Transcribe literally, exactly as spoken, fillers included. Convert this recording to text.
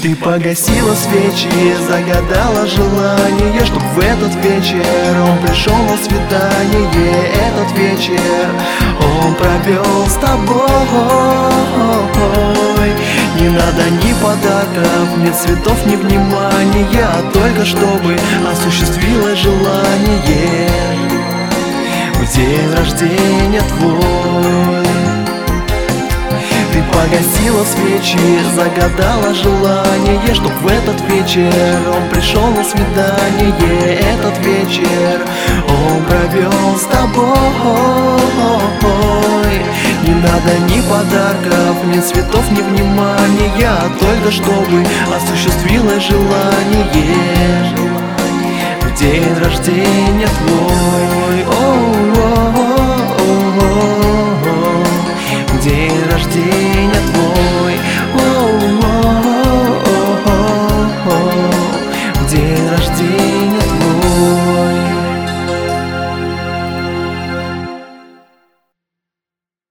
Ты погасила свечи, загадала желание, чтоб в этот вечер он пришел на свидание. Этот вечер он провел с тобой. Не надо ни подарков, ни цветов, ни внимания, а только чтобы осуществилось желание в день рождения твой. Ты погасила свечи, загадала желание, чтоб в этот вечер он пришел на свидание. Этот вечер он провел с тобой. Не надо ни подарков, ни цветов, ни внимания, а только чтобы осуществилось желание в день рождения твой. О-о-о-о-о. День рождения